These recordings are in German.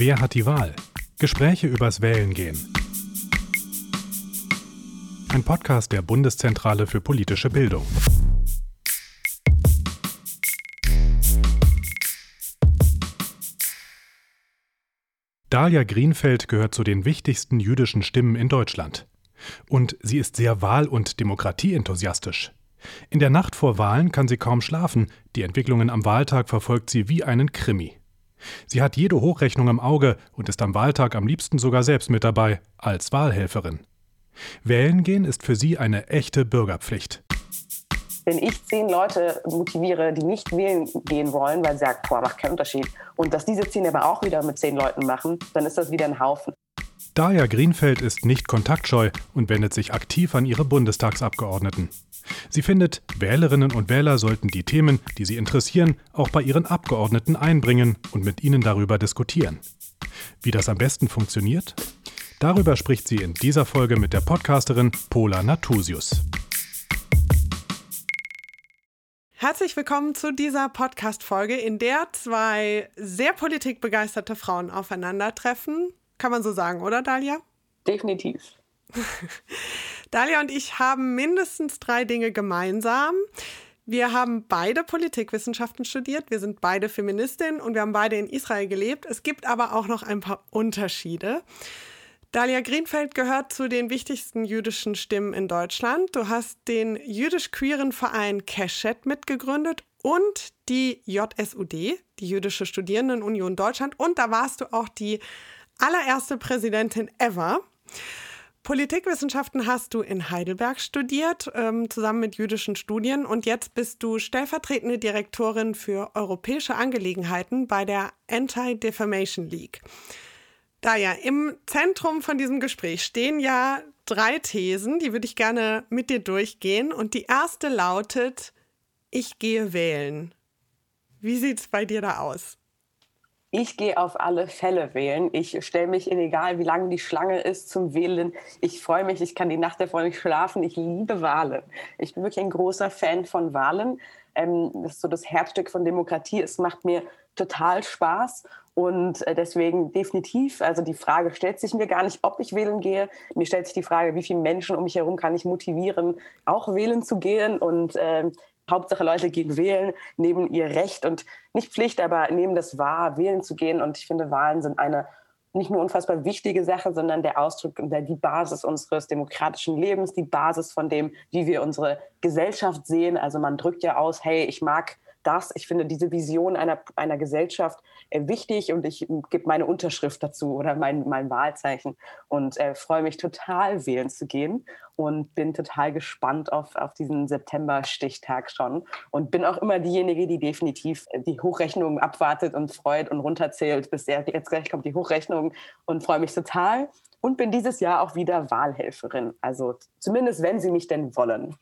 Wer hat die Wahl? Gespräche übers Wählengehen. Ein Podcast der Bundeszentrale für politische Bildung. Dalia Grinfeld gehört zu den wichtigsten jüdischen Stimmen in Deutschland. Und sie ist sehr wahl- und demokratieenthusiastisch. In der Nacht vor Wahlen kann sie kaum schlafen, die Entwicklungen am Wahltag verfolgt sie wie einen Krimi. Sie hat jede Hochrechnung im Auge und ist am Wahltag am liebsten sogar selbst mit dabei, als Wahlhelferin. Wählen gehen ist für sie eine echte Bürgerpflicht. Wenn ich 10 Leute motiviere, die nicht wählen gehen wollen, weil sie sagen, macht keinen Unterschied, und dass diese 10 aber auch wieder mit 10 Leuten machen, dann ist das wieder ein Haufen. Dalia Grinfeld ist nicht kontaktscheu und wendet sich aktiv an ihre Bundestagsabgeordneten. Sie findet, Wählerinnen und Wähler sollten die Themen, die sie interessieren, auch bei ihren Abgeordneten einbringen und mit ihnen darüber diskutieren. Wie das am besten funktioniert? Darüber spricht sie in dieser Folge mit der Podcasterin Pola Nathusius. Herzlich willkommen zu dieser Podcast-Folge, in der 2 sehr politikbegeisterte Frauen aufeinandertreffen. Kann man so sagen, oder Dalia? Definitiv. Dalia und ich haben mindestens 3 Dinge gemeinsam. Wir haben beide Politikwissenschaften studiert, wir sind beide Feministinnen und wir haben beide in Israel gelebt. Es gibt aber auch noch ein paar Unterschiede. Dalia Grinfeld gehört zu den wichtigsten jüdischen Stimmen in Deutschland. Du hast den jüdisch-queeren Verein Keshet mitgegründet und die JSUD, die Jüdische Studierendenunion Deutschland. Und da warst du auch die allererste Präsidentin ever. Politikwissenschaften hast du in Heidelberg studiert, zusammen mit jüdischen Studien. Und jetzt bist du stellvertretende Direktorin für europäische Angelegenheiten bei der Anti-Defamation League. Daja, im Zentrum von diesem Gespräch stehen ja 3 Thesen, die würde ich gerne mit dir durchgehen. Und die erste lautet, ich gehe wählen. Wie sieht es bei dir da aus? Ich gehe auf alle Fälle wählen. Ich stelle mich in, egal wie lange die Schlange ist, zum Wählen. Ich freue mich, ich kann die Nacht davor nicht schlafen. Ich liebe Wahlen. Ich bin wirklich ein großer Fan von Wahlen. Das ist so das Herzstück von Demokratie. Es macht mir total Spaß. Und deswegen definitiv, also die Frage stellt sich mir gar nicht, ob ich wählen gehe. Mir stellt sich die Frage, wie viele Menschen um mich herum kann ich motivieren, auch wählen zu gehen. Und Hauptsache Leute gehen wählen, nehmen ihr Recht und nicht Pflicht, aber nehmen das wahr, wählen zu gehen. Und ich finde, Wahlen sind eine nicht nur unfassbar wichtige Sache, sondern der Ausdruck und die Basis unseres demokratischen Lebens, die Basis von dem, wie wir unsere Gesellschaft sehen. Also man drückt ja aus, hey, ich mag das. Ich finde diese Vision einer Gesellschaft wichtig und ich gebe meine Unterschrift dazu oder mein Wahlzeichen und freue mich total, wählen zu gehen und bin total gespannt auf diesen September-Stichtag schon und bin auch immer diejenige, die definitiv die Hochrechnung abwartet und freut und runterzählt, bis jetzt gleich kommt die Hochrechnung und freue mich total und bin dieses Jahr auch wieder Wahlhelferin. Also zumindest, wenn sie mich denn wollen.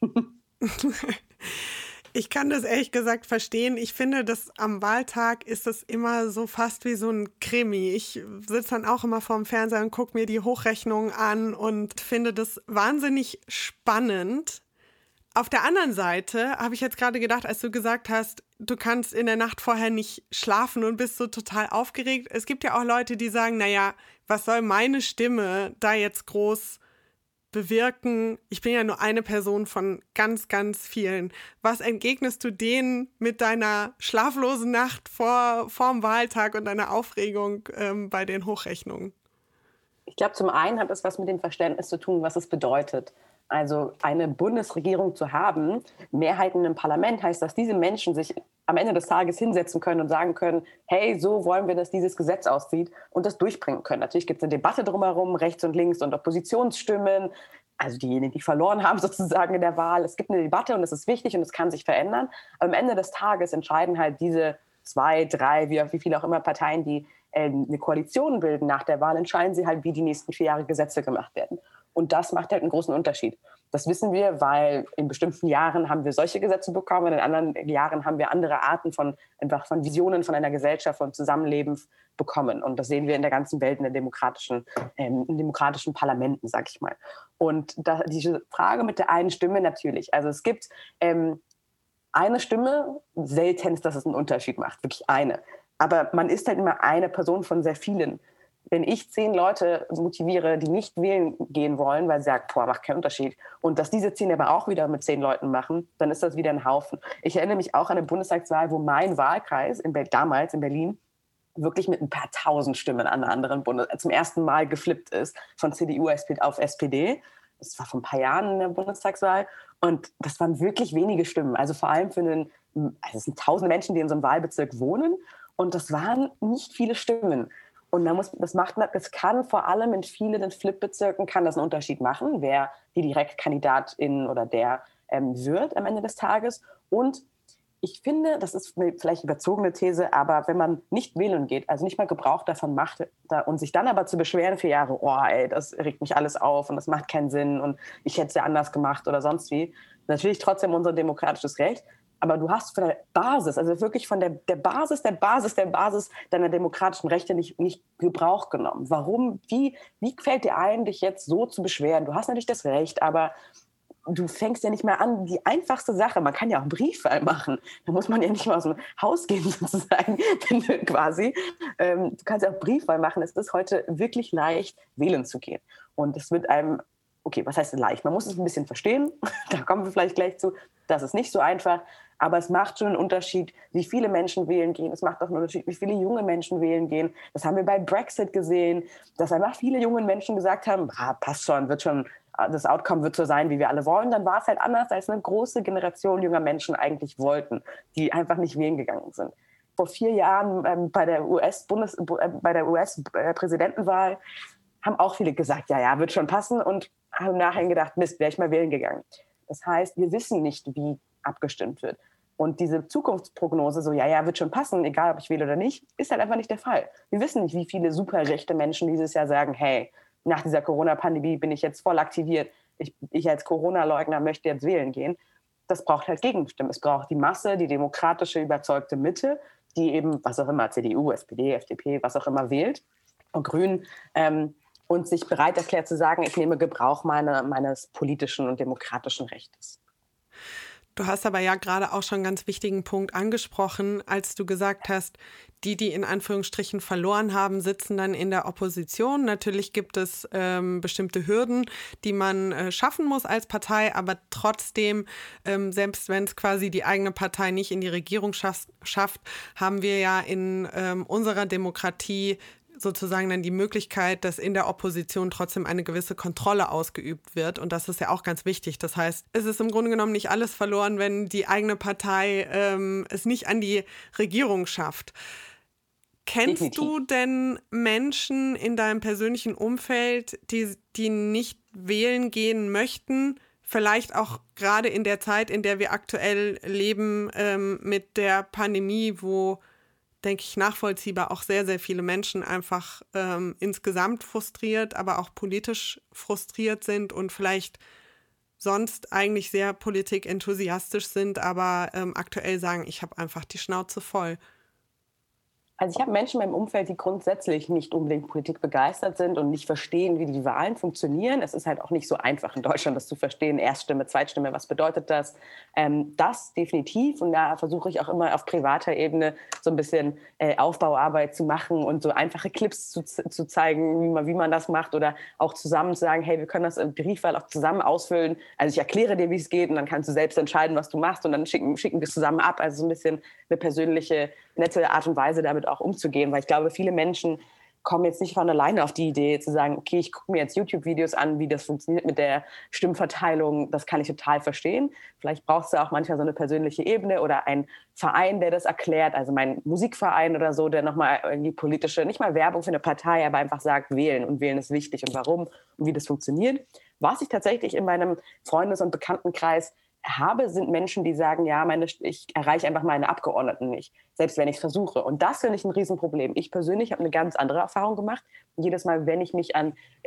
Ich kann das ehrlich gesagt verstehen. Ich finde, dass am Wahltag ist das immer so fast wie so ein Krimi. Ich sitze dann auch immer vorm Fernseher und gucke mir die Hochrechnungen an und finde das wahnsinnig spannend. Auf der anderen Seite habe ich jetzt gerade gedacht, als du gesagt hast, du kannst in der Nacht vorher nicht schlafen und bist so total aufgeregt. Es gibt ja auch Leute, die sagen, naja, was soll meine Stimme da jetzt groß bewirken? Ich bin ja nur eine Person von ganz, ganz vielen. Was entgegnest du denen mit deiner schlaflosen Nacht vorm Wahltag und deiner Aufregung bei den Hochrechnungen? Ich glaube, zum einen hat es was mit dem Verständnis zu tun, was es bedeutet. Also eine Bundesregierung zu haben, Mehrheiten im Parlament, heißt, dass diese Menschen sich am Ende des Tages hinsetzen können und sagen können, hey, so wollen wir, dass dieses Gesetz aussieht und das durchbringen können. Natürlich gibt es eine Debatte drumherum, rechts und links und Oppositionsstimmen, also diejenigen, die verloren haben sozusagen in der Wahl. Es gibt eine Debatte und es ist wichtig und es kann sich verändern. Aber am Ende des Tages entscheiden halt diese 2, 3, wie viele auch immer Parteien, die eine Koalition bilden nach der Wahl, entscheiden sie halt, wie die nächsten 4 Jahre Gesetze gemacht werden. Und das macht halt einen großen Unterschied. Das wissen wir, weil in bestimmten Jahren haben wir solche Gesetze bekommen, in anderen Jahren haben wir andere Arten von Visionen von einer Gesellschaft, von Zusammenleben bekommen. Und das sehen wir in der ganzen Welt, in demokratischen Parlamenten, sag ich mal. Und diese Frage mit der einen Stimme natürlich. Also es gibt eine Stimme, seltenst, dass es einen Unterschied macht, wirklich eine. Aber man ist halt immer eine Person von sehr vielen. Wenn ich 10 Leute motiviere, die nicht wählen gehen wollen, weil sie sagen, macht keinen Unterschied, und dass diese 10 aber auch wieder mit 10 Leuten machen, dann ist das wieder ein Haufen. Ich erinnere mich auch an eine Bundestagswahl, wo mein Wahlkreis damals in Berlin wirklich mit ein paar tausend Stimmen an einer anderen zum ersten Mal geflippt ist, von CDU auf SPD. Das war vor ein paar Jahren in der Bundestagswahl. Und das waren wirklich wenige Stimmen. Also vor allem es sind tausende Menschen, die in so einem Wahlbezirk wohnen. Und das waren nicht viele Stimmen. Und das kann vor allem in vielen Flip-Bezirken kann das einen Unterschied machen, wer die Direktkandidatin oder der wird am Ende des Tages. Und ich finde, das ist eine vielleicht überzogene These, aber wenn man nicht wählen geht, also nicht mal Gebrauch davon macht und sich dann aber zu beschweren für Jahre, das regt mich alles auf und das macht keinen Sinn und ich hätte es ja anders gemacht oder sonst wie, natürlich trotzdem unser demokratisches Recht, aber du hast von der Basis, also wirklich von der Basis deiner demokratischen Rechte nicht Gebrauch genommen. Warum? Wie fällt dir ein, dich jetzt so zu beschweren? Du hast natürlich das Recht, aber du fängst ja nicht mehr an, die einfachste Sache, man kann ja auch einen Briefwahl machen, da muss man ja nicht mal aus dem Haus gehen sozusagen, quasi. Du kannst ja auch Briefwahl machen, es ist heute wirklich leicht, wählen zu gehen. Und es wird einem, okay, was heißt leicht? Man muss es ein bisschen verstehen, da kommen wir vielleicht gleich zu, das ist nicht so einfach, aber es macht schon einen Unterschied, wie viele Menschen wählen gehen. Es macht auch einen Unterschied, wie viele junge Menschen wählen gehen. Das haben wir bei Brexit gesehen, dass einfach viele junge Menschen gesagt haben, passt schon, das Outcome wird so sein, wie wir alle wollen. Dann war es halt anders, als eine große Generation junger Menschen eigentlich wollten, die einfach nicht wählen gegangen sind. Vor 4 Jahren bei der US-Präsidentenwahl haben auch viele gesagt, ja, wird schon passen, und haben nachher gedacht, Mist, wäre ich mal wählen gegangen. Das heißt, wir wissen nicht, wie abgestimmt wird. Und diese Zukunftsprognose, so, wird schon passen, egal ob ich wähle oder nicht, ist halt einfach nicht der Fall. Wir wissen nicht, wie viele superrechte Menschen dieses Jahr sagen, hey, nach dieser Corona-Pandemie bin ich jetzt voll aktiviert, ich als Corona-Leugner möchte jetzt wählen gehen. Das braucht halt Gegenstimmen. Es braucht die Masse, die demokratische, überzeugte Mitte, die eben, was auch immer, CDU, SPD, FDP, was auch immer wählt, und Grünen, und sich bereit erklärt zu sagen, ich nehme Gebrauch meines politischen und demokratischen Rechtes. Du hast aber ja gerade auch schon einen ganz wichtigen Punkt angesprochen, als du gesagt hast, die in Anführungsstrichen verloren haben, sitzen dann in der Opposition. Natürlich gibt es bestimmte Hürden, die man schaffen muss als Partei, aber trotzdem, selbst wenn es quasi die eigene Partei nicht in die Regierung schafft, haben wir ja in unserer Demokratie sozusagen dann die Möglichkeit, dass in der Opposition trotzdem eine gewisse Kontrolle ausgeübt wird. Und das ist ja auch ganz wichtig. Das heißt, es ist im Grunde genommen nicht alles verloren, wenn die eigene Partei es nicht an die Regierung schafft. Kennst Definitiv. du denn Menschen in deinem persönlichen Umfeld, die nicht wählen gehen möchten? Vielleicht auch gerade in der Zeit, in der wir aktuell leben, mit der Pandemie, wo, denke ich, nachvollziehbar auch sehr, sehr viele Menschen einfach insgesamt frustriert, aber auch politisch frustriert sind und vielleicht sonst eigentlich sehr politikenthusiastisch sind, aber aktuell sagen, ich habe einfach die Schnauze voll. Also ich habe Menschen in meinem Umfeld, die grundsätzlich nicht unbedingt Politik begeistert sind und nicht verstehen, wie die Wahlen funktionieren. Es ist halt auch nicht so einfach in Deutschland, das zu verstehen. Erststimme, Zweitstimme, was bedeutet das? Das definitiv. Und da versuche ich auch immer auf privater Ebene so ein bisschen Aufbauarbeit zu machen und so einfache Clips zu zeigen, wie man das macht, oder auch zusammen zu sagen, hey, wir können das im Briefwahl auch zusammen ausfüllen. Also ich erkläre dir, wie es geht, und dann kannst du selbst entscheiden, was du machst, und dann schicken wir es zusammen ab. Also so ein bisschen eine persönliche, nette Art und Weise, damit auch umzugehen, weil ich glaube, viele Menschen kommen jetzt nicht von alleine auf die Idee zu sagen, okay, ich gucke mir jetzt YouTube-Videos an, wie das funktioniert mit der Stimmverteilung, das kann ich total verstehen. Vielleicht brauchst du auch manchmal so eine persönliche Ebene oder einen Verein, der das erklärt, also mein Musikverein oder so, der nochmal irgendwie politische, nicht mal Werbung für eine Partei, aber einfach sagt, wählen, und wählen ist wichtig und warum und wie das funktioniert. Was ich tatsächlich in meinem Freundes- und Bekanntenkreis habe, sind Menschen, die sagen, ja, ich erreiche einfach meine Abgeordneten nicht, selbst wenn ich es versuche. Und das finde ich ein Riesenproblem. Ich persönlich habe eine ganz andere Erfahrung gemacht. Jedes Mal, wenn ich mich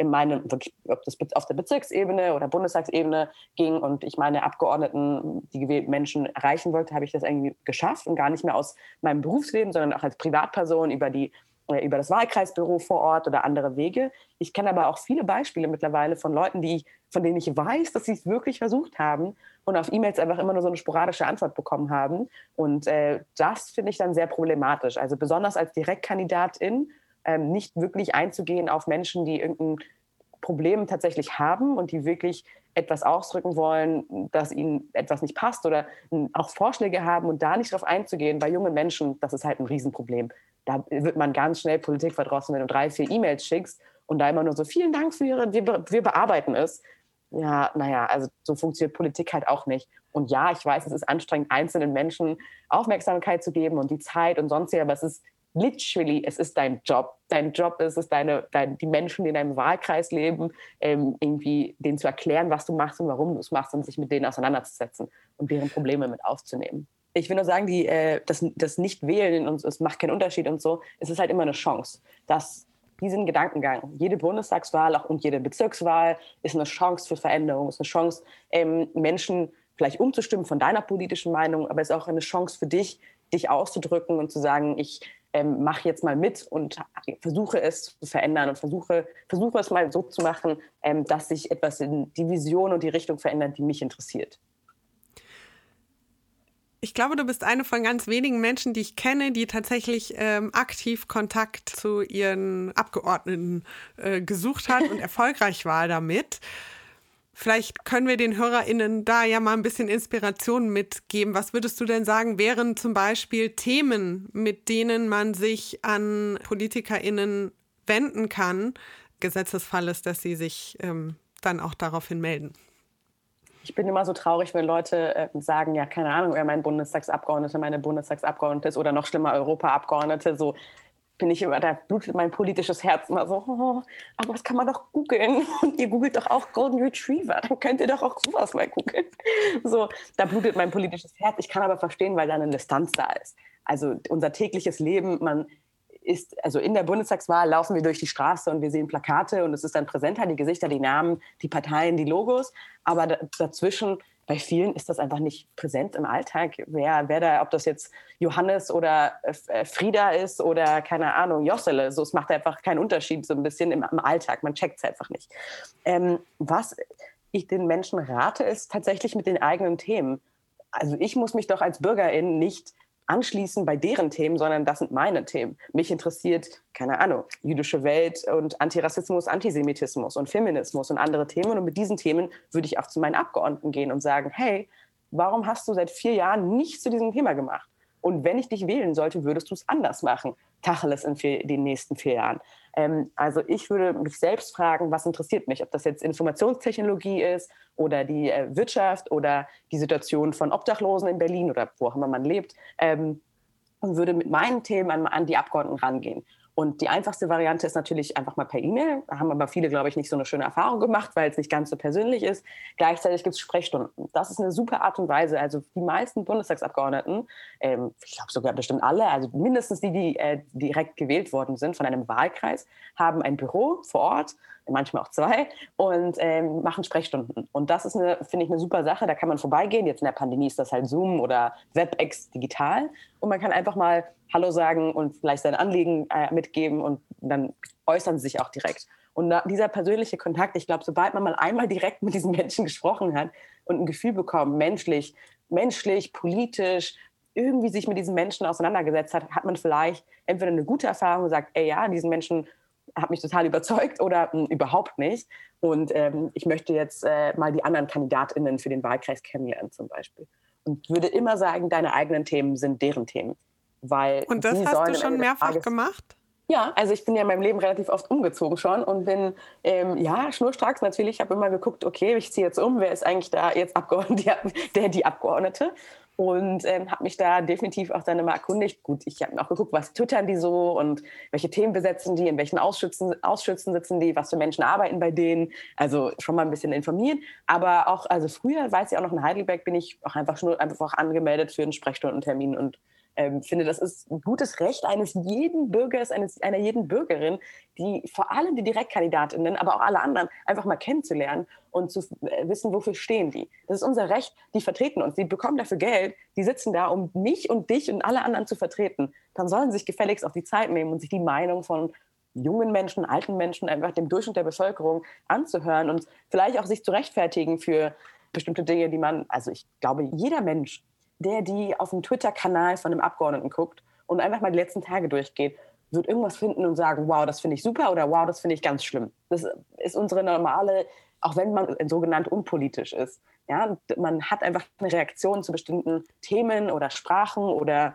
ob das auf der Bezirksebene oder Bundestagsebene ging und ich meine Abgeordneten, die gewählten Menschen erreichen wollte, habe ich das irgendwie geschafft, und gar nicht mehr aus meinem Berufsleben, sondern auch als Privatperson über die über das Wahlkreisbüro vor Ort oder andere Wege. Ich kenne aber auch viele Beispiele mittlerweile von Leuten, von denen ich weiß, dass sie es wirklich versucht haben und auf E-Mails einfach immer nur so eine sporadische Antwort bekommen haben. Und das finde ich dann sehr problematisch. Also besonders als Direktkandidatin nicht wirklich einzugehen auf Menschen, die irgendein Problem tatsächlich haben und die wirklich etwas ausdrücken wollen, dass ihnen etwas nicht passt oder auch Vorschläge haben und da nicht drauf einzugehen. Bei jungen Menschen, das ist halt ein Riesenproblem. Da wird man ganz schnell Politik verdrossen, wenn du 3, 4 E-Mails schickst und da immer nur so, vielen Dank für wir bearbeiten es. Ja, naja, also so funktioniert Politik halt auch nicht. Und ja, ich weiß, es ist anstrengend, einzelnen Menschen Aufmerksamkeit zu geben und die Zeit und sonst aber es ist literally, es ist dein Job. Dein Job ist es, die Menschen, die in deinem Wahlkreis leben, irgendwie denen zu erklären, was du machst und warum du es machst und sich mit denen auseinanderzusetzen und deren Probleme mit aufzunehmen. Ich will nur sagen, das Nicht-Wählen und es macht keinen Unterschied und so, es ist halt immer eine Chance, dass diesen Gedankengang, jede Bundestagswahl auch und jede Bezirkswahl ist eine Chance für Veränderung, ist eine Chance, Menschen vielleicht umzustimmen von deiner politischen Meinung, aber es ist auch eine Chance für dich auszudrücken und zu sagen, ich mache jetzt mal mit und versuche es zu verändern und versuche es mal so zu machen, dass sich etwas in die Vision und die Richtung verändert, die mich interessiert. Ich glaube, du bist eine von ganz wenigen Menschen, die ich kenne, die tatsächlich aktiv Kontakt zu ihren Abgeordneten gesucht hat und erfolgreich war damit. Vielleicht können wir den HörerInnen da ja mal ein bisschen Inspiration mitgeben. Was würdest du denn sagen, wären zum Beispiel Themen, mit denen man sich an PolitikerInnen wenden kann, Gesetzesfall ist, dass sie sich dann auch daraufhin melden? Ich bin immer so traurig, wenn Leute sagen, ja, keine Ahnung, wer mein Bundestagsabgeordneter, meine Bundestagsabgeordnete ist oder noch schlimmer Europaabgeordnete, so bin ich immer, da blutet mein politisches Herz immer so, aber das kann man doch googeln. Und ihr googelt doch auch Golden Retriever, dann könnt ihr doch auch sowas mal googeln. So, da blutet mein politisches Herz. Ich kann aber verstehen, weil da eine Distanz da ist. Also unser tägliches Leben, also in der Bundestagswahl laufen wir durch die Straße und wir sehen Plakate und es ist dann präsenter, die Gesichter, die Namen, die Parteien, die Logos. Aber dazwischen, bei vielen ist das einfach nicht präsent im Alltag. Wer da, ob das jetzt Johannes oder Frieda ist oder, keine Ahnung, Jossele, so, es macht einfach keinen Unterschied so ein bisschen im Alltag. Man checkt es einfach nicht. Was ich den Menschen rate, ist tatsächlich mit den eigenen Themen. Also ich muss mich doch als Bürgerin nicht anschließen bei deren Themen, sondern das sind meine Themen. Mich interessiert, keine Ahnung, jüdische Welt und Antirassismus, Antisemitismus und Feminismus und andere Themen. Und mit diesen Themen würde ich auch zu meinen Abgeordneten gehen und sagen, hey, warum hast du seit 4 Jahren nichts zu diesem Thema gemacht? Und wenn ich dich wählen sollte, würdest du es anders machen. Tacheles in den nächsten 4 Jahren. Also ich würde mich selbst fragen, was interessiert mich? Ob das jetzt Informationstechnologie ist oder die Wirtschaft oder die Situation von Obdachlosen in Berlin oder wo auch immer man lebt. Und würde mit meinen Themen an die Abgeordneten rangehen. Und die einfachste Variante ist natürlich einfach mal per E-Mail. Da haben aber viele, glaube ich, nicht so eine schöne Erfahrung gemacht, weil es nicht ganz so persönlich ist. Gleichzeitig gibt es Sprechstunden. Das ist eine super Art und Weise. Also die meisten Bundestagsabgeordneten, ich glaube sogar bestimmt alle, also mindestens die direkt gewählt worden sind von einem Wahlkreis, haben ein Büro vor Ort, manchmal auch 2, und machen Sprechstunden. Und das ist, finde ich, eine super Sache. Da kann man vorbeigehen. Jetzt in der Pandemie ist das halt Zoom oder WebEx digital. Und man kann einfach mal Hallo sagen und vielleicht sein Anliegen mitgeben und dann äußern sie sich auch direkt. Und dieser persönliche Kontakt, ich glaube, sobald man mal einmal direkt mit diesen Menschen gesprochen hat und ein Gefühl bekommt, menschlich, politisch, irgendwie sich mit diesen Menschen auseinandergesetzt hat, hat man vielleicht entweder eine gute Erfahrung und sagt, ey ja, diesen Menschen hat mich total überzeugt oder überhaupt nicht. Und ich möchte jetzt mal die anderen KandidatInnen für den Wahlkreis kennenlernen zum Beispiel. Und würde immer sagen, deine eigenen Themen sind deren Themen. Und das hast du schon mehrfach gemacht? Ja, also ich bin ja in meinem Leben relativ oft umgezogen schon und bin, schnurstracks natürlich. Ich habe immer geguckt, okay, ich ziehe jetzt um, wer ist eigentlich da jetzt die Abgeordnete? Und habe mich da definitiv auch dann immer erkundigt. Gut, ich habe auch geguckt, was twittern die so und welche Themen besetzen die, in welchen Ausschüssen sitzen die, was für Menschen arbeiten bei denen. Also schon mal ein bisschen informiert. Aber auch, also früher, weiß ich auch noch, in Heidelberg bin ich auch einfach angemeldet für einen Sprechstundentermin und finde, das ist ein gutes Recht eines jeden Bürgers, einer jeden Bürgerin, die vor allem die Direktkandidatinnen, aber auch alle anderen einfach mal kennenzulernen und zu wissen, wofür stehen die. Das ist unser Recht, die vertreten uns, die bekommen dafür Geld, die sitzen da, um mich und dich und alle anderen zu vertreten. Dann sollen sie sich gefälligst auch die Zeit nehmen und sich die Meinung von jungen Menschen, alten Menschen, einfach dem Durchschnitt der Bevölkerung anzuhören und vielleicht auch sich zu rechtfertigen für bestimmte Dinge, die man, also ich glaube, jeder Mensch, der die auf dem Twitter-Kanal von einem Abgeordneten guckt und einfach mal die letzten Tage durchgeht, wird irgendwas finden und sagen, wow, das finde ich super oder wow, das finde ich ganz schlimm. Das ist unsere normale, auch wenn man sogenannt unpolitisch ist. Ja, man hat einfach eine Reaktion zu bestimmten Themen oder Sprachen oder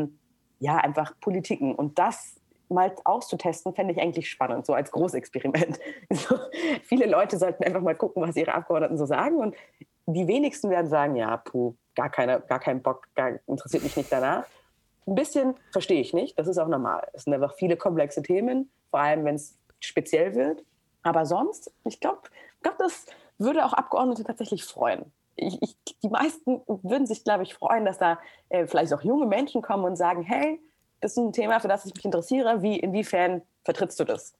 einfach Politiken. Und das mal auszutesten, fände ich eigentlich spannend, so als Großexperiment. So, viele Leute sollten einfach mal gucken, was ihre Abgeordneten so sagen und die wenigsten werden sagen, ja, gar keinen Bock, interessiert mich nicht danach. Ein bisschen verstehe ich nicht, das ist auch normal. Es sind einfach viele komplexe Themen, vor allem wenn es speziell wird. Aber sonst, ich glaube, das würde auch Abgeordnete tatsächlich freuen. Die meisten würden sich, glaube ich, freuen, dass da vielleicht auch junge Menschen kommen und sagen, hey, das ist ein Thema, für das ich mich interessiere. Inwiefern vertrittst du das?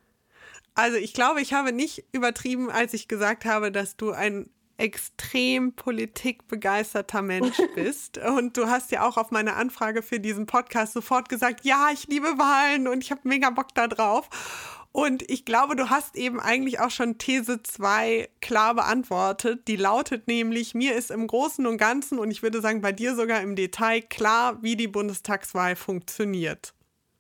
Also ich glaube, ich habe nicht übertrieben, als ich gesagt habe, dass du ein extrem politikbegeisterter Mensch bist. Und du hast ja auch auf meine Anfrage für diesen Podcast sofort gesagt, ja, ich liebe Wahlen und ich habe mega Bock da drauf. Und ich glaube, du hast eben eigentlich auch schon These 2 klar beantwortet. Die lautet nämlich, mir ist im Großen und Ganzen und ich würde sagen bei dir sogar im Detail klar, wie die Bundestagswahl funktioniert.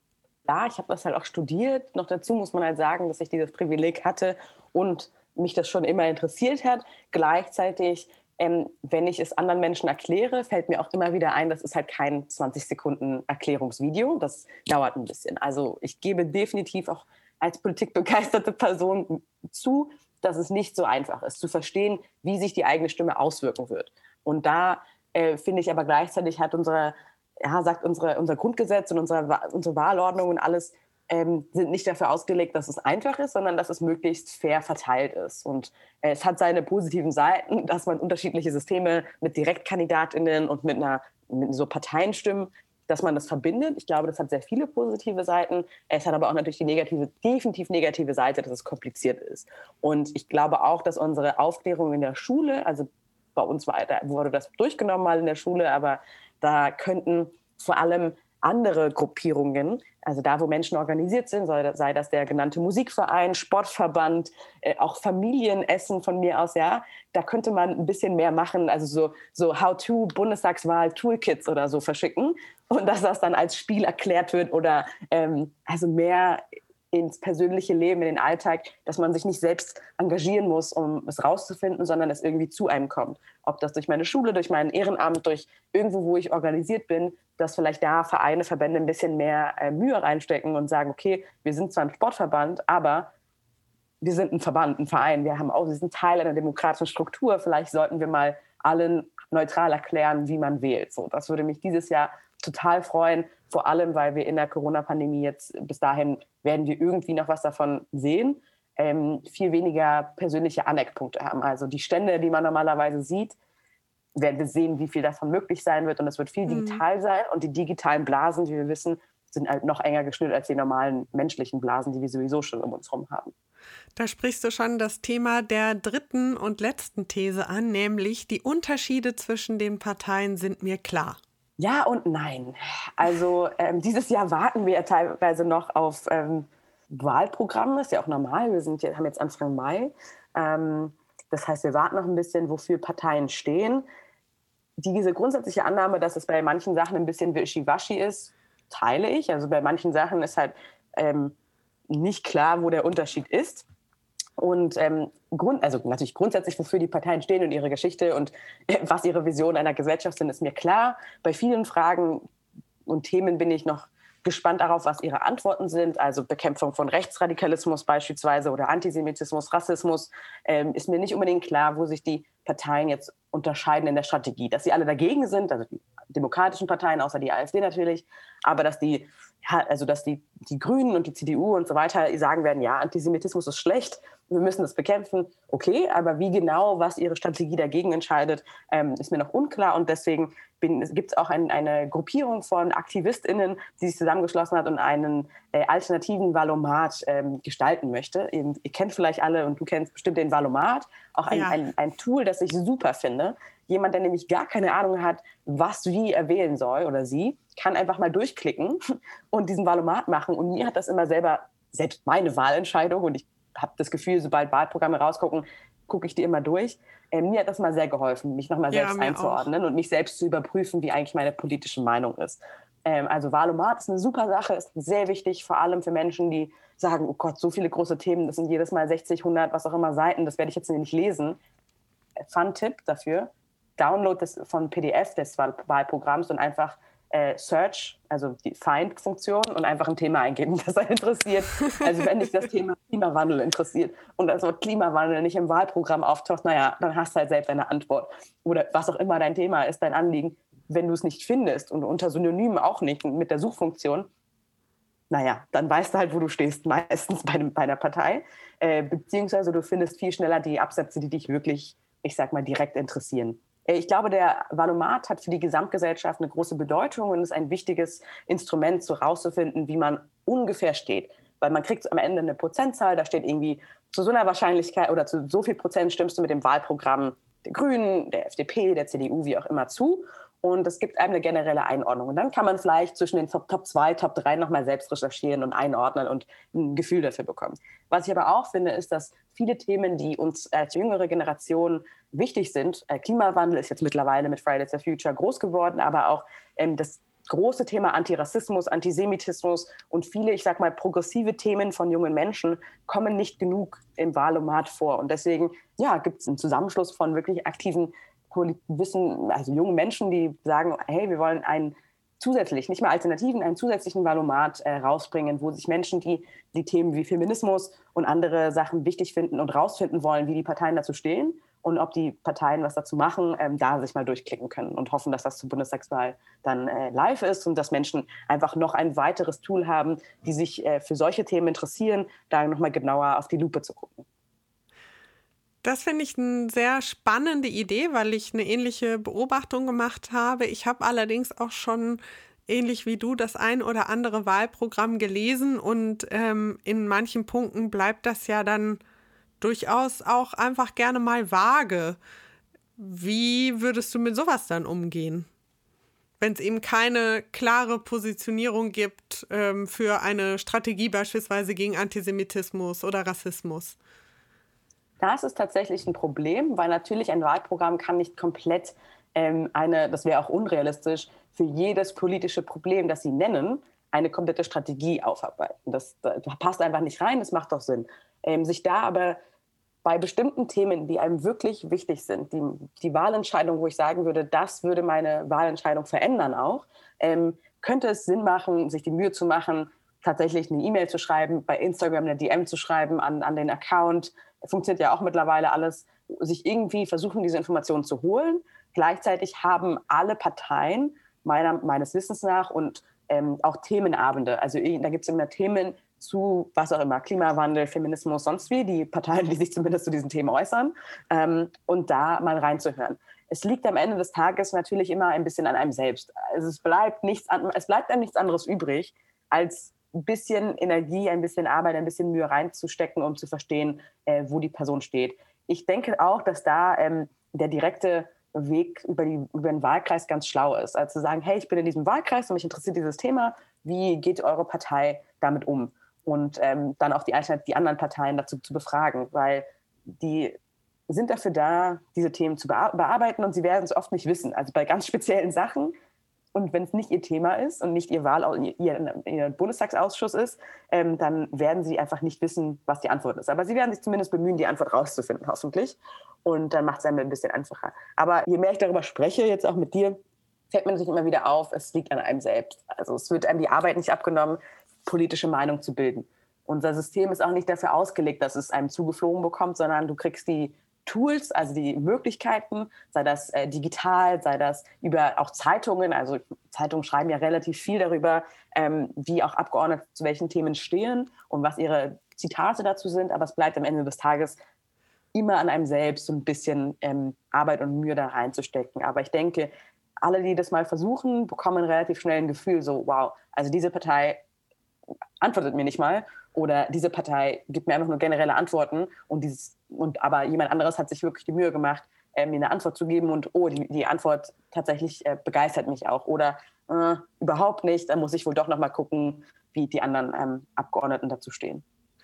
Ja, ich habe das halt auch studiert. Noch dazu muss man halt sagen, dass ich dieses Privileg hatte und mich das schon immer interessiert hat. Gleichzeitig, wenn ich es anderen Menschen erkläre, fällt mir auch immer wieder ein, das ist halt kein 20 Sekunden Erklärungsvideo. Das dauert ein bisschen. Also ich gebe definitiv auch als politikbegeisterte Person zu, dass es nicht so einfach ist, zu verstehen, wie sich die eigene Stimme auswirken wird. Und da finde ich aber gleichzeitig hat unser Grundgesetz und unsere Wahlordnung und alles sind nicht dafür ausgelegt, dass es einfach ist, sondern dass es möglichst fair verteilt ist. Und es hat seine positiven Seiten, dass man unterschiedliche Systeme mit DirektkandidatInnen und mit so Parteienstimmen, dass man das verbindet. Ich glaube, das hat sehr viele positive Seiten. Es hat aber auch natürlich die definitiv negative Seite, dass es kompliziert ist. Und ich glaube auch, dass unsere Aufklärung in der Schule, also bei uns wurde das durchgenommen mal in der Schule, aber da könnten vor allem andere Gruppierungen, also da, wo Menschen organisiert sind, sei das der genannte Musikverein, Sportverband, auch Familienessen von mir aus, ja, da könnte man ein bisschen mehr machen, also so How-to-Bundestagswahl-Toolkits oder so verschicken und dass das dann als Spiel erklärt wird oder also mehr ins persönliche Leben, in den Alltag, dass man sich nicht selbst engagieren muss, um es rauszufinden, sondern es irgendwie zu einem kommt. Ob das durch meine Schule, durch mein Ehrenamt, durch irgendwo, wo ich organisiert bin, dass vielleicht da Vereine, Verbände ein bisschen mehr Mühe reinstecken und sagen, okay, wir sind zwar ein Sportverband, aber wir sind ein Verband, ein Verein, wir sind Teil einer demokratischen Struktur, vielleicht sollten wir mal allen neutral erklären, wie man wählt. So, das würde mich dieses Jahr total freuen, vor allem, weil wir in der Corona-Pandemie jetzt bis dahin werden wir irgendwie noch was davon sehen, viel weniger persönliche Aneckpunkte haben. Also die Stände, die man normalerweise sieht, werden wir sehen, wie viel davon möglich sein wird und es wird viel digital sein und die digitalen Blasen, wie wir wissen, sind halt noch enger geschnürt als die normalen menschlichen Blasen, die wir sowieso schon um uns herum haben. Da sprichst du schon das Thema der dritten und letzten These an, nämlich die Unterschiede zwischen den Parteien sind mir klar. Ja und nein. Also dieses Jahr warten wir ja teilweise noch auf Wahlprogramme, das ist ja auch normal. Wir haben jetzt Anfang Mai. Das heißt, wir warten noch ein bisschen, wofür Parteien stehen. Diese grundsätzliche Annahme, dass es bei manchen Sachen ein bisschen wischiwaschi ist, teile ich. Also bei manchen Sachen ist halt nicht klar, wo der Unterschied ist. Und natürlich grundsätzlich, wofür die Parteien stehen und ihre Geschichte und was ihre Visionen einer Gesellschaft sind, ist mir klar. Bei vielen Fragen und Themen bin ich noch gespannt darauf, was ihre Antworten sind. Also Bekämpfung von Rechtsradikalismus beispielsweise oder Antisemitismus, Rassismus, ist mir nicht unbedingt klar, wo sich die Parteien jetzt unterscheiden in der Strategie. Dass sie alle dagegen sind, also die demokratischen Parteien, außer die AfD natürlich, aber dass die Grünen und die CDU und so weiter sagen werden, ja, Antisemitismus ist schlecht wir müssen das bekämpfen, okay, aber wie genau, was ihre Strategie dagegen entscheidet, ist mir noch unklar und deswegen gibt es auch eine Gruppierung von AktivistInnen, die sich zusammengeschlossen hat und einen alternativen Valomat gestalten möchte. Ihr kennt vielleicht alle und du kennst bestimmt den Valomat, auch ein Tool, das ich super finde. Jemand, der nämlich gar keine Ahnung hat, was wie er wählen soll oder sie, kann einfach mal durchklicken und diesen Valomat machen. Und mir hat das immer selbst meine Wahlentscheidung, und ich habe das Gefühl, sobald Wahlprogramme rausgucken, gucke ich die immer durch. Mir hat das mal sehr geholfen, mich nochmal selbst einzuordnen und mich selbst zu überprüfen, wie eigentlich meine politische Meinung ist. Also Valomat ist eine super Sache, ist sehr wichtig, vor allem für Menschen, die sagen, oh Gott, so viele große Themen, das sind jedes Mal 60, 100, was auch immer Seiten, das werde ich jetzt nicht lesen. Fun-Tipp dafür, Download von PDF des Wahlprogramms und einfach Search, also die Find-Funktion und einfach ein Thema eingeben, das einen interessiert. Also wenn dich das Thema Klimawandel interessiert und das Wort Klimawandel nicht im Wahlprogramm auftaucht, naja, dann hast du halt selbst eine Antwort. Oder was auch immer dein Thema ist, dein Anliegen. Wenn du es nicht findest und unter Synonymen auch nicht mit der Suchfunktion, naja, dann weißt du halt, wo du stehst, meistens bei einer Partei. Beziehungsweise du findest viel schneller die Absätze, die dich wirklich, ich sag mal, direkt interessieren. Ich glaube, der Valomat hat für die Gesamtgesellschaft eine große Bedeutung und ist ein wichtiges Instrument, so rauszufinden, wie man ungefähr steht. Weil man kriegt am Ende eine Prozentzahl, da steht irgendwie zu so einer Wahrscheinlichkeit oder zu so viel Prozent stimmst du mit dem Wahlprogramm der Grünen, der FDP, der CDU, wie auch immer zu. Und es gibt einem eine generelle Einordnung. Und dann kann man vielleicht zwischen den Top 2, Top 3 nochmal selbst recherchieren und einordnen und ein Gefühl dafür bekommen. Was ich aber auch finde, ist, dass viele Themen, die uns als jüngere Generation wichtig sind, Klimawandel ist jetzt mittlerweile mit Fridays for Future groß geworden, aber auch das große Thema Antirassismus, Antisemitismus und viele, ich sag mal, progressive Themen von jungen Menschen kommen nicht genug im Wahlomat vor. Und deswegen, gibt es einen Zusammenschluss von wirklich aktiven also jungen Menschen, die sagen, hey, wir wollen einen zusätzlichen, nicht mehr alternativen, einen zusätzlichen Valomat rausbringen, wo sich Menschen, die Themen wie Feminismus und andere Sachen wichtig finden und rausfinden wollen, wie die Parteien dazu stehen und ob die Parteien was dazu machen, da sich mal durchklicken können und hoffen, dass das zur Bundestagswahl dann live ist und dass Menschen einfach noch ein weiteres Tool haben, die sich für solche Themen interessieren, da nochmal genauer auf die Lupe zu gucken. Das finde ich eine sehr spannende Idee, weil ich eine ähnliche Beobachtung gemacht habe. Ich habe allerdings auch schon, ähnlich wie du, das ein oder andere Wahlprogramm gelesen und in manchen Punkten bleibt das ja dann durchaus auch einfach gerne mal vage. Wie würdest du mit sowas dann umgehen? Wenn es eben keine klare Positionierung gibt für eine Strategie beispielsweise gegen Antisemitismus oder Rassismus. Das ist tatsächlich ein Problem, weil natürlich ein Wahlprogramm kann nicht komplett das wäre auch unrealistisch, für jedes politische Problem, das Sie nennen, eine komplette Strategie aufarbeiten. Das passt einfach nicht rein, das macht doch Sinn. Sich da aber bei bestimmten Themen, die einem wirklich wichtig sind, die Wahlentscheidung, wo ich sagen würde, das würde meine Wahlentscheidung verändern auch, könnte es Sinn machen, sich die Mühe zu machen, tatsächlich eine E-Mail zu schreiben, bei Instagram eine DM zu schreiben an den Account. Funktioniert ja auch mittlerweile alles, sich irgendwie versuchen, diese Informationen zu holen. Gleichzeitig haben alle Parteien meines Wissens nach und auch Themenabende. Also da gibt es immer Themen zu, was auch immer, Klimawandel, Feminismus, sonst wie, die Parteien, die sich zumindest zu diesen Themen äußern, und da mal reinzuhören. Es liegt am Ende des Tages natürlich immer ein bisschen an einem selbst. Also es bleibt einem nichts anderes übrig, als ein bisschen Energie, ein bisschen Arbeit, ein bisschen Mühe reinzustecken, um zu verstehen, wo die Person steht. Ich denke auch, dass da der direkte Weg über den Wahlkreis ganz schlau ist. Also zu sagen, hey, ich bin in diesem Wahlkreis und mich interessiert dieses Thema, wie geht eure Partei damit um? Und dann auch die anderen Parteien dazu zu befragen, weil die sind dafür da, diese Themen zu bearbeiten und sie werden es oft nicht wissen. Also bei ganz speziellen Sachen. Und wenn es nicht ihr Thema ist und nicht ihr Bundestagsausschuss ist, dann werden sie einfach nicht wissen, was die Antwort ist. Aber sie werden sich zumindest bemühen, die Antwort rauszufinden, hoffentlich. Und dann macht es einem ein bisschen einfacher. Aber je mehr ich darüber spreche, jetzt auch mit dir, fällt mir natürlich immer wieder auf, es liegt an einem selbst. Also es wird einem die Arbeit nicht abgenommen, politische Meinung zu bilden. Unser System ist auch nicht dafür ausgelegt, dass es einem zugeflogen bekommt, sondern du kriegst die Tools, also die Möglichkeiten, sei das digital, sei das über auch Zeitungen. Also Zeitungen schreiben ja relativ viel darüber, wie auch Abgeordnete zu welchen Themen stehen und was ihre Zitate dazu sind, aber es bleibt am Ende des Tages immer an einem selbst, so ein bisschen Arbeit und Mühe da reinzustecken. Aber ich denke, alle, die das mal versuchen, bekommen relativ schnell ein Gefühl, so wow, also diese Partei antwortet mir nicht mal oder diese Partei gibt mir einfach nur generelle Antworten aber jemand anderes hat sich wirklich die Mühe gemacht, mir eine Antwort zu geben und die Antwort tatsächlich begeistert mich auch oder überhaupt nicht, dann muss ich wohl doch noch mal gucken, wie die anderen Abgeordneten dazu stehen.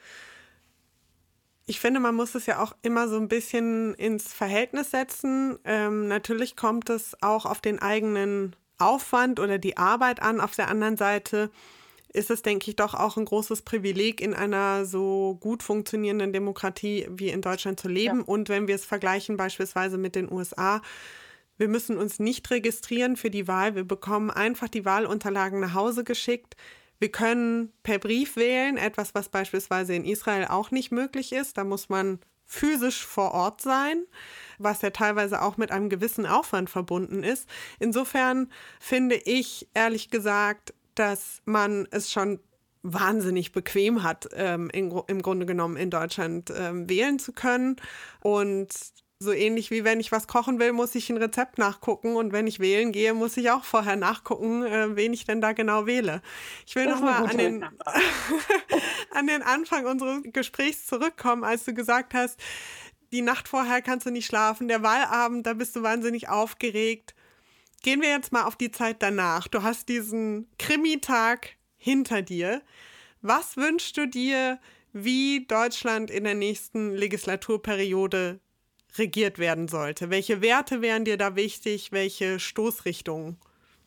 Ich finde, man muss es ja auch immer so ein bisschen ins Verhältnis setzen. Natürlich kommt es auch auf den eigenen Aufwand oder die Arbeit an. Auf der anderen Seite ist es, denke ich, doch auch ein großes Privileg, in einer so gut funktionierenden Demokratie wie in Deutschland zu leben. Ja. Und wenn wir es vergleichen beispielsweise mit den USA, wir müssen uns nicht registrieren für die Wahl. Wir bekommen einfach die Wahlunterlagen nach Hause geschickt. Wir können per Brief wählen, etwas, was beispielsweise in Israel auch nicht möglich ist. Da muss man physisch vor Ort sein, was ja teilweise auch mit einem gewissen Aufwand verbunden ist. Insofern finde ich, ehrlich gesagt, dass man es schon wahnsinnig bequem hat, im Grunde genommen in Deutschland wählen zu können. Und so ähnlich wie wenn ich was kochen will, muss ich ein Rezept nachgucken und wenn ich wählen gehe, muss ich auch vorher nachgucken, wen ich denn da genau wähle. Ich will nochmal an den Anfang unseres Gesprächs zurückkommen, als du gesagt hast, die Nacht vorher kannst du nicht schlafen, der Wahlabend, da bist du wahnsinnig aufgeregt. Gehen wir jetzt mal auf die Zeit danach. Du hast diesen Krimitag hinter dir. Was wünschst du dir, wie Deutschland in der nächsten Legislaturperiode regiert werden sollte? Welche Werte wären dir da wichtig? Welche Stoßrichtungen?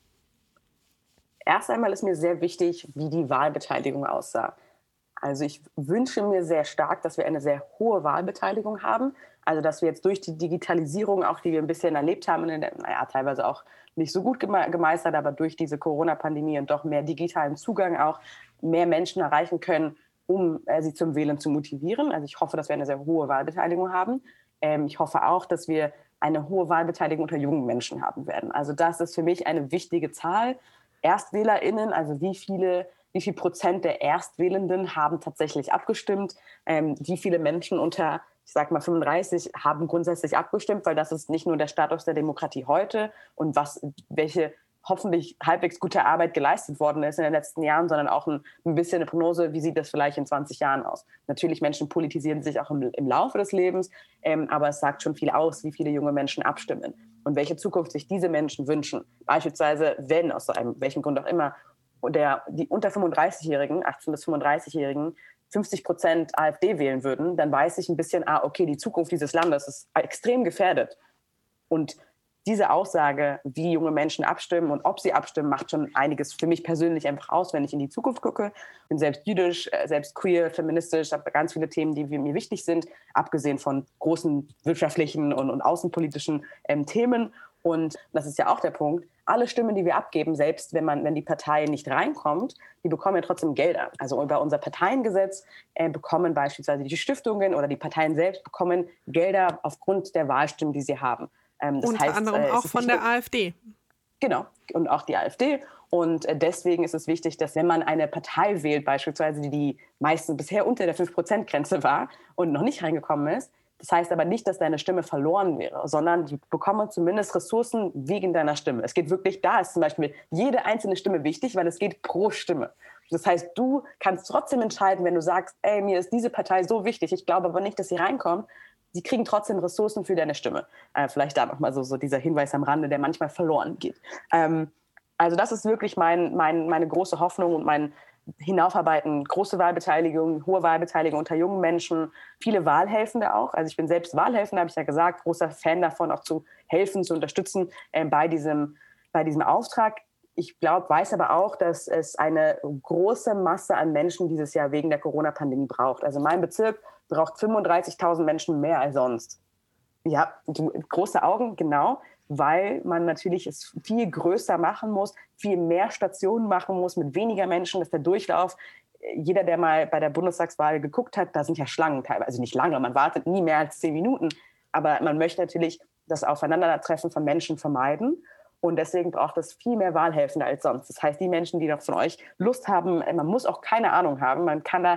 Erst einmal ist mir sehr wichtig, wie die Wahlbeteiligung aussah. Also ich wünsche mir sehr stark, dass wir eine sehr hohe Wahlbeteiligung haben. Also dass wir jetzt durch die Digitalisierung, auch die wir ein bisschen erlebt haben, teilweise auch nicht so gut gemeistert, aber durch diese Corona-Pandemie und doch mehr digitalen Zugang auch mehr Menschen erreichen können, um sie zum Wählen zu motivieren. Also ich hoffe, dass wir eine sehr hohe Wahlbeteiligung haben. Ich hoffe auch, dass wir eine hohe Wahlbeteiligung unter jungen Menschen haben werden. Also das ist für mich eine wichtige Zahl. ErstwählerInnen, also wie viel Prozent der Erstwählenden haben tatsächlich abgestimmt, wie viele Menschen unter, ich sag mal 35, haben grundsätzlich abgestimmt, weil das ist nicht nur der Status der Demokratie heute und welche hoffentlich halbwegs gute Arbeit geleistet worden ist in den letzten Jahren, sondern auch ein bisschen eine Prognose, wie sieht das vielleicht in 20 Jahren aus. Natürlich, Menschen politisieren sich auch im Laufe des Lebens, aber es sagt schon viel aus, wie viele junge Menschen abstimmen und welche Zukunft sich diese Menschen wünschen. Beispielsweise, wenn aus welchem Grund auch immer die unter 35-Jährigen, 18- bis 35-Jährigen 50% AfD wählen würden, dann weiß ich ein bisschen, okay, die Zukunft dieses Landes ist extrem gefährdet. Und diese Aussage, wie junge Menschen abstimmen und ob sie abstimmen, macht schon einiges für mich persönlich einfach aus, wenn ich in die Zukunft gucke. Ich bin selbst jüdisch, selbst queer, feministisch, habe ganz viele Themen, die mir wichtig sind, abgesehen von großen wirtschaftlichen und außenpolitischen Themen. Und das ist ja auch der Punkt, alle Stimmen, die wir abgeben, selbst wenn die Partei nicht reinkommt, die bekommen ja trotzdem Gelder. Also über unser Parteiengesetz bekommen beispielsweise die Stiftungen oder die Parteien selbst bekommen Gelder aufgrund der Wahlstimmen, die sie haben. Unter anderem auch von der AfD. Genau, und auch die AfD. Und deswegen ist es wichtig, dass wenn man eine Partei wählt, beispielsweise, die meistens bisher unter der 5%-Grenze war und noch nicht reingekommen ist, das heißt aber nicht, dass deine Stimme verloren wäre, sondern die bekommen zumindest Ressourcen wegen deiner Stimme. Es geht wirklich, da ist zum Beispiel jede einzelne Stimme wichtig, weil es geht pro Stimme. Das heißt, du kannst trotzdem entscheiden, wenn du sagst, mir ist diese Partei so wichtig, ich glaube aber nicht, dass sie reinkommt, sie kriegen trotzdem Ressourcen für deine Stimme. Vielleicht da nochmal so dieser Hinweis am Rande, der manchmal verloren geht. Also das ist wirklich meine große Hoffnung und mein Hinaufarbeiten. Große Wahlbeteiligung, hohe Wahlbeteiligung unter jungen Menschen, viele Wahlhelfende auch. Also ich bin selbst Wahlhelfende, habe ich ja gesagt, großer Fan davon, auch zu helfen, zu unterstützen bei diesem Auftrag. Ich weiß aber auch, dass es eine große Masse an Menschen dieses Jahr wegen der Corona-Pandemie braucht. Also mein Bezirk braucht 35.000 Menschen mehr als sonst. Ja, große Augen, genau, weil man natürlich es viel größer machen muss, viel mehr Stationen machen muss, mit weniger Menschen, dass der Durchlauf, jeder, der mal bei der Bundestagswahl geguckt hat, da sind ja Schlangen teilweise, also nicht lange, man wartet nie mehr als 10 Minuten, aber man möchte natürlich das Aufeinandertreffen von Menschen vermeiden. Und deswegen braucht es viel mehr Wahlhelfende als sonst. Das heißt, die Menschen, die noch von euch Lust haben, man muss auch keine Ahnung haben, man kann da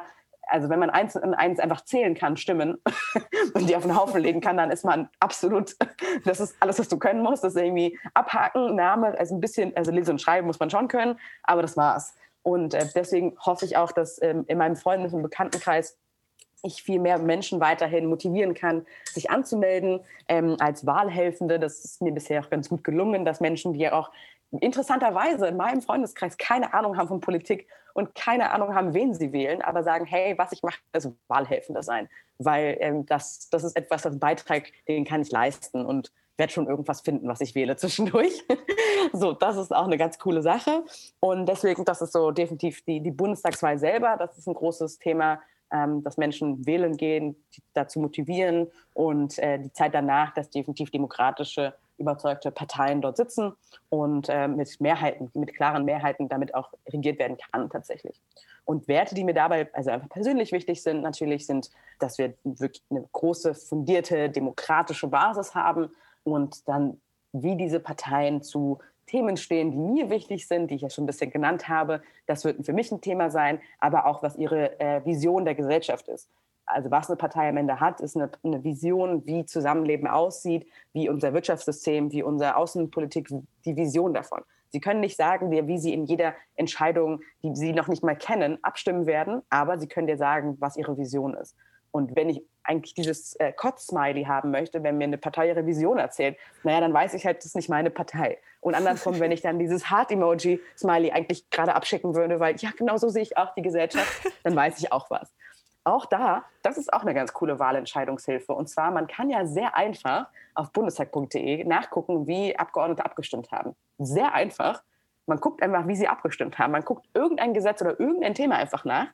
Also wenn man 1 und 1 einfach zählen kann, Stimmen, und die auf den Haufen legen kann, dann ist man absolut, das ist alles, was du können musst. Das ist irgendwie abhaken, Name, also ein bisschen, also lesen und schreiben muss man schon können, aber das war's. Und deswegen hoffe ich auch, dass in meinem Freundes- und Bekanntenkreis ich viel mehr Menschen weiterhin motivieren kann, sich anzumelden als Wahlhelfende. Das ist mir bisher auch ganz gut gelungen, dass Menschen, die ja auch interessanterweise in meinem Freundeskreis keine Ahnung haben von Politik und keine Ahnung haben, wen sie wählen, aber sagen, hey, was ich mache, ist Wahlhelfender sein. Weil das ist etwas, das Beitrag, den kann ich leisten und werde schon irgendwas finden, was ich wähle zwischendurch. So, das ist auch eine ganz coole Sache. Und deswegen, das ist so definitiv die Bundestagswahl selber, das ist ein großes Thema, dass Menschen wählen gehen, dazu motivieren und die Zeit danach, dass definitiv demokratische, überzeugte Parteien dort sitzen und mit klaren Mehrheiten damit auch regiert werden kann tatsächlich. Und Werte, die mir dabei also einfach persönlich wichtig sind, natürlich sind, dass wir wirklich eine große, fundierte, demokratische Basis haben und dann, wie diese Parteien zu Themen stehen, die mir wichtig sind, die ich ja schon ein bisschen genannt habe. Das wird für mich ein Thema sein, aber auch, was ihre Vision der Gesellschaft ist. Also was eine Partei am Ende hat, ist eine Vision, wie Zusammenleben aussieht, wie unser Wirtschaftssystem, wie unsere Außenpolitik, die Vision davon. Sie können nicht sagen dir, wie sie in jeder Entscheidung, die sie noch nicht mal kennen, abstimmen werden, aber sie können dir sagen, was ihre Vision ist. Und wenn ich eigentlich dieses Kotz-Smiley haben möchte, wenn mir eine Partei ihre Vision erzählt, naja, dann weiß ich halt, das ist nicht meine Partei. Und andersrum, wenn ich dann dieses Heart-Emoji-Smiley eigentlich gerade abschicken würde, weil ja, genau so sehe ich auch die Gesellschaft, dann weiß ich auch was. Auch das ist auch eine ganz coole Wahlentscheidungshilfe. Und zwar, man kann ja sehr einfach auf bundestag.de nachgucken, wie Abgeordnete abgestimmt haben. Sehr einfach. Man guckt einfach, wie sie abgestimmt haben. Man guckt irgendein Gesetz oder irgendein Thema einfach nach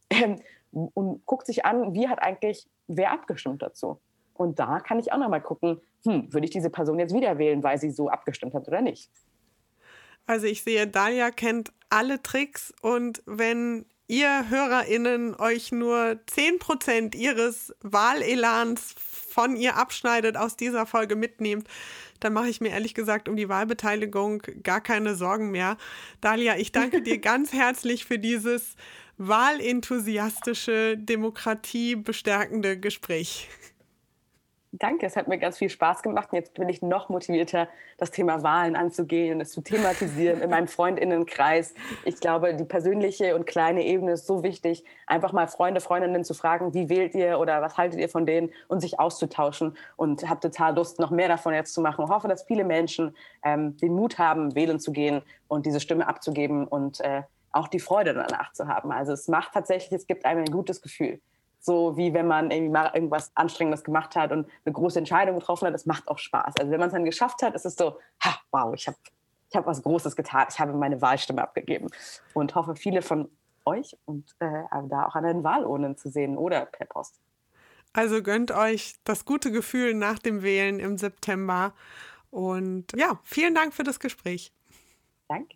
und guckt sich an, wie hat eigentlich wer abgestimmt dazu. Und da kann ich auch noch mal gucken, würde ich diese Person jetzt wieder wählen, weil sie so abgestimmt hat oder nicht. Also ich sehe, Dalia kennt alle Tricks und wenn ihr HörerInnen euch nur 10% ihres Wahlelans von ihr abschneidet, aus dieser Folge mitnehmt, dann mache ich mir ehrlich gesagt um die Wahlbeteiligung gar keine Sorgen mehr. Dalia, ich danke dir ganz herzlich für dieses wahlenthusiastische, demokratiebestärkende Gespräch. Danke, es hat mir ganz viel Spaß gemacht und jetzt bin ich noch motivierter, das Thema Wahlen anzugehen und es zu thematisieren in meinem Freundinnenkreis. Ich glaube, die persönliche und kleine Ebene ist so wichtig, einfach mal Freunde, Freundinnen zu fragen, wie wählt ihr oder was haltet ihr von denen und sich auszutauschen und habe total Lust, noch mehr davon jetzt zu machen. Ich hoffe, dass viele Menschen den Mut haben, wählen zu gehen und diese Stimme abzugeben und auch die Freude danach zu haben. Also es gibt einem ein gutes Gefühl. So wie wenn man irgendwie mal irgendwas Anstrengendes gemacht hat und eine große Entscheidung getroffen hat, das macht auch Spaß. Also wenn man es dann geschafft hat, ist es so, wow, ich hab was Großes getan, ich habe meine Wahlstimme abgegeben. Und hoffe, viele von euch und da auch an den Wahlurnen zu sehen oder per Post. Also gönnt euch das gute Gefühl nach dem Wählen im September. Und ja, vielen Dank für das Gespräch. Danke.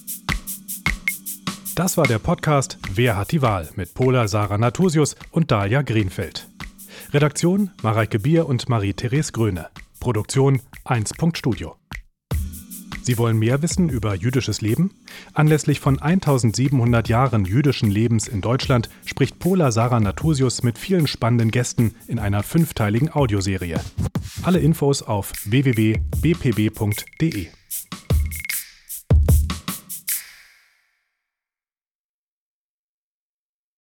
Das war der Podcast Wer hat die Wahl mit Pola Sarah Nathusius und Dalia Grinfeld. Redaktion Mareike Bier und Marie-Therese Gröne. Produktion 1.Studio. Sie wollen mehr wissen über jüdisches Leben? Anlässlich von 1700 Jahren jüdischen Lebens in Deutschland spricht Pola Sarah Nathusius mit vielen spannenden Gästen in einer 5-teiligen Audioserie. Alle Infos auf www.bpb.de.